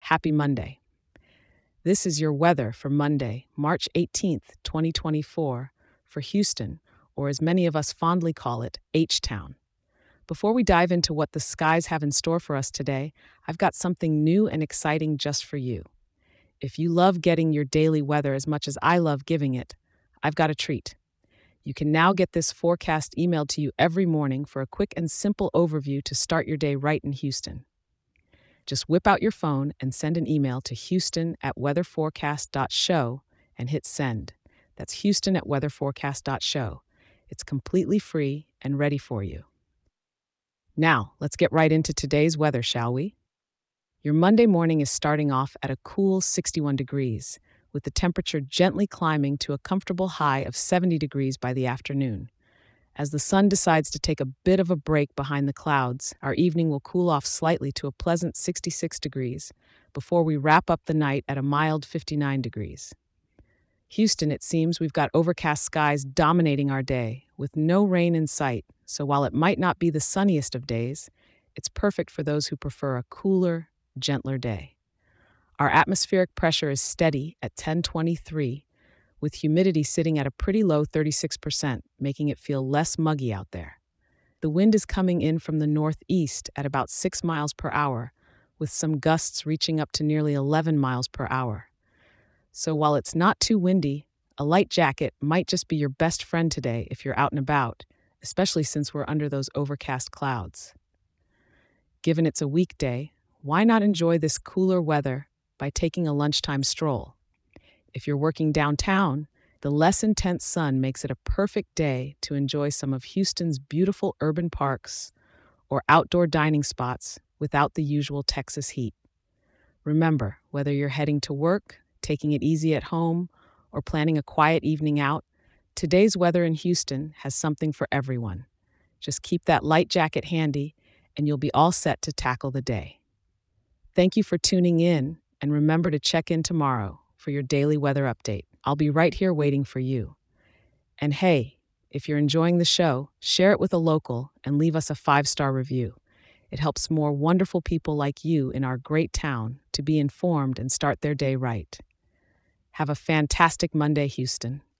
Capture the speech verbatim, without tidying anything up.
Happy Monday. This is your weather for Monday, March eighteenth, twenty twenty-four, for Houston, or as many of us fondly call it, H-Town. Before we dive into what the skies have in store for us today, I've got something new and exciting just for you. If you love getting your daily weather as much as I love giving it, I've got a treat. You can now get this forecast emailed to you every morning for a quick and simple overview to start your day right in Houston. Just whip out your phone and send an email to houston at weatherforecast dot show and hit send. That's houston at weatherforecast dot show. It's completely free and ready for you. Now, let's get right into today's weather, shall we? Your Monday morning is starting off at a cool sixty-one degrees, with the temperature gently climbing to a comfortable high of seventy degrees by the afternoon. As the sun decides to take a bit of a break behind the clouds, our evening will cool off slightly to a pleasant sixty-six degrees before we wrap up the night at a mild fifty-nine degrees. Houston, it seems we've got overcast skies dominating our day, with no rain in sight, so while it might not be the sunniest of days, it's perfect for those who prefer a cooler, gentler day. Our atmospheric pressure is steady at ten twenty-three, with humidity sitting at a pretty low thirty-six percent, making it feel less muggy out there. The wind is coming in from the northeast at about six miles per hour, with some gusts reaching up to nearly eleven miles per hour. So while it's not too windy, a light jacket might just be your best friend today if you're out and about, especially since we're under those overcast clouds. Given it's a weekday, why not enjoy this cooler weather by taking a lunchtime stroll? If you're working downtown, the less intense sun makes it a perfect day to enjoy some of Houston's beautiful urban parks or outdoor dining spots without the usual Texas heat. Remember, whether you're heading to work, taking it easy at home, or planning a quiet evening out, today's weather in Houston has something for everyone. Just keep that light jacket handy, and you'll be all set to tackle the day. Thank you for tuning in, and remember to check in tomorrow for your daily weather update. I'll be right here waiting for you. And hey, if you're enjoying the show, share it with a local and leave us a five-star review. It helps more wonderful people like you in our great town to be informed and start their day right. Have a fantastic Monday, Houston.